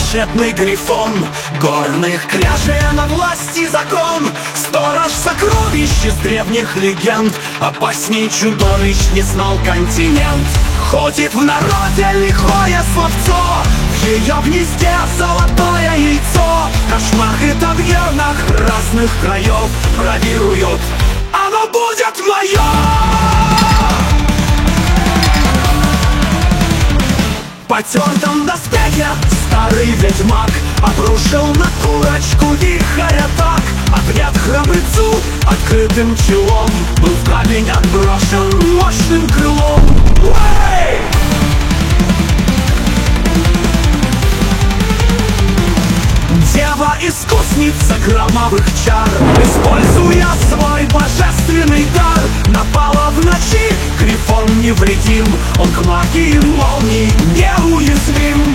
бесчетный грифон горных кряжей на власти закон. Сторож сокровищ из древних легенд, опасней чудовищ не знал континент. Ходит в народе лихое словцо, в ее гнезде золотое яйцо. Кошмар и тавернах разных краев бравирует: оно будет мое! В потертом доспехе старый ведьмак обрушил на курочку вихря так. Ответ храбрецу открытым челом был в камень отброшен мощным крылом. Уэй! Дева-искусница громовых чар, используя свой божественный дар, напала в ночи, грифон невредим. Он к магии молний неуязвим.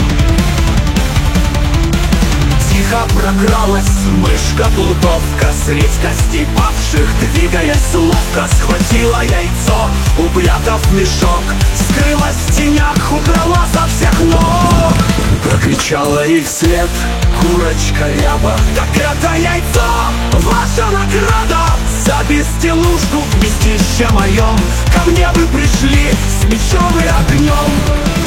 Тихо прокралась мышка-плутовка средь костей павших, двигаясь ловко, схватила яйцо, упрятав в мешок, скрылась в тенях, удрала со всех ног. Прокричала ей вслед курочка ряба: так это яйцо, ваша награда! За безделушку в вместище моем ко мне вы пришли с мечом и огнем.